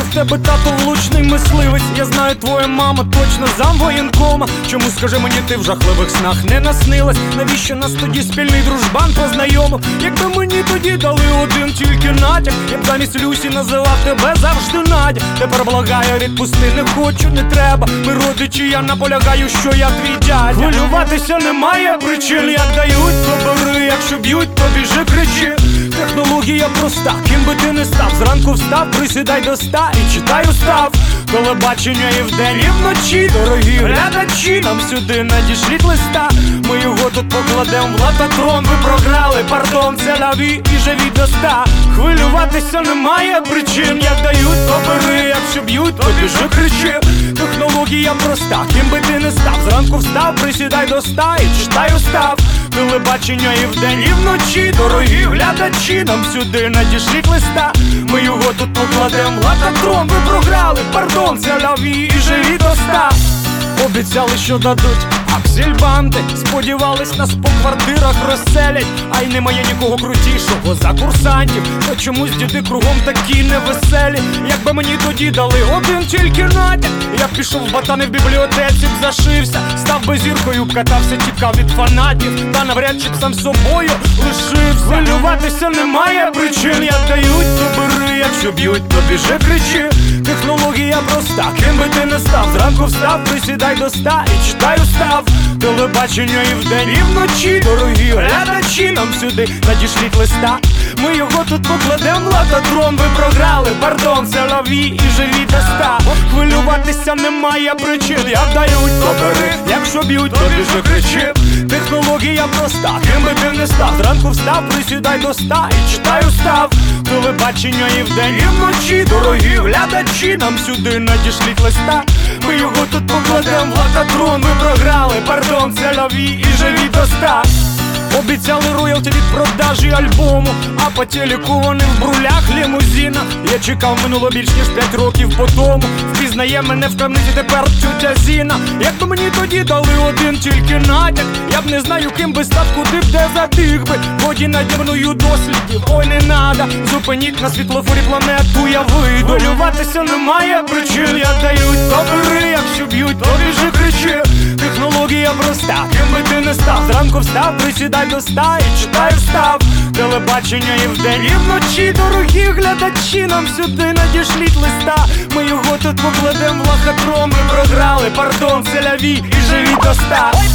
в тебе тато влучний мисливець. Я знаю, твоя мама точно замвоєнкома. Чому, скажи мені, ти в жахливих снах не наснилась? Навіщо нас тоді спільний дружбан познайомив? Якби мені тоді дали один тільки натяк, я б замість Люсі називав тебе завжди Надя. Тепер благаю, відпусти, не хочу, не треба. Ми родичі, я наполягаю, що я твій дядя. Хвилюватися немає причин, як дають, то бери, якщо б'ють, то біжи, кричи. Технологія проста, ким би ти не став. Зранку встав, присідай до 100 і читай устав. Телебачення і вдень, і вночі. Дорогі глядачі, нам сюди надішліть листа. Ми його тут покладем в лототрон. Ви програли, пардон, це лаві і живіть до 100. Хвилюватися немає причин, як дають, то бери, якщо б'ють, то біжи, кричи. Технологія проста, ким би ти не став. Зранку встав, присідай до 100 і читай устав. Телебачення і вдень, і вночі. Дорогі глядачі, нам сюди надішліть листа. Ми його тут покладем в лототрон. Ви програли, пардон, це лаві і живі до 100. Обіцяли, що дадуть аксельбанти. Сподівались, нас по квартирах розселять. А й немає нікого крутішого за курсантів. То чомусь діти кругом такі невеселі. Якби мені тоді дали один тільки натяк, я б пішов в ботани в бібліотеці, б зашився. Став би зіркою, б катався, тікав від фанатів. Та навряд чи б сам собою лишився. Хвилюватися немає причин, як дають, то бери, якщо б'ють, то біжи, кричи. Технологія проста, ким би ти не став. Зранку встав, присідай до 100 і читай устав. Телебачення і вдень, і вночі. Дорогі глядачі, нам сюди надішліть листа. Ми його тут покладем в лототрон. Ви програли, пардон, це лаві і живі до 100. Хвилюватися немає причин, як дають, то бери, якщо б'ють, то біжи, кричи. Технологія проста, ким би ти не став. Зранку встав, присідай до 100 і читай устав. Телебачення і вдень, і вночі. Дорогі глядачі, нам сюди надішліть листа. Ми його тут покладем в лототрон. Ви програли, пардон, це лаві і живі до 100. Обіцяли роялті від продажі альбому, а по телеку вони в брулях лімузина. Я чекав, минуло більш ніж 5 років по тому. Впізнає мене в крамниці тепер тютя Зіна. Якби мені тоді дали один тільки натяк, я б не знаю, ким би став, куди б де затих би. Воді наді мною дослідів, ой, не надо. Зупиніть на світлофорі планету, я вийду. Хвилюватися немає причин, як дають, то бери, якщо б'ють, то біжи, кричи. Технологія проста, ким би ти не став. Зранку встав, присідай до 100 і читай устав. Телебачення і вдень, і вночі. Дорогі глядачі, нам сюди надішліть листа. Ми його тут покладем в лохотрон. Ви програли, пардон, це лаві і живі до 100.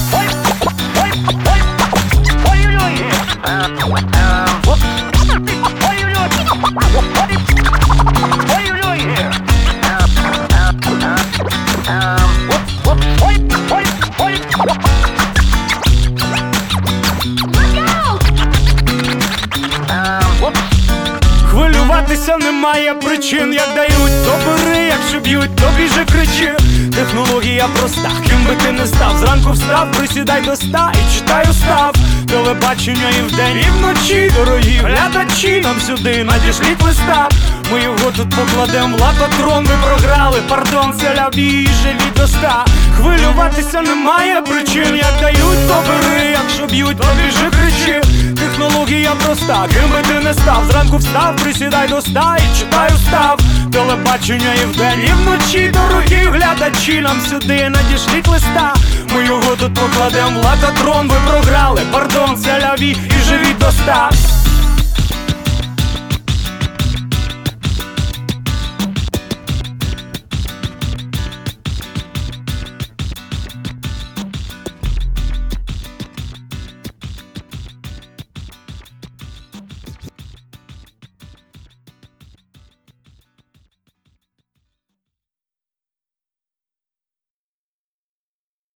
Хвилюватися немає причин, як дають, то бери, якщо б'ють, то біжи, кричи. Технологія проста, ким би ти не став. Зранку встав, присідай до 100 і читай устав. Телебачення і вдень, і вночі. Дорогі глядачі, нам сюди надішліть листа. Ми його тут покладем в лототрон. Ви програли, пардон, це лаві і живі до 100. Хвилюватися немає причин, як дають, то бери, якщо б'ють, то біжи, кричи. Технологія проста, ким би ти не став. Зранку встав, присідай до 100 і читай устав. Телебачення і вдень, і вночі. Дорогі глядачі, нам сюди надішліть листа. Ми його тут покладем в лототрон. Ви програли, пардон, це лаві і живіть до 100.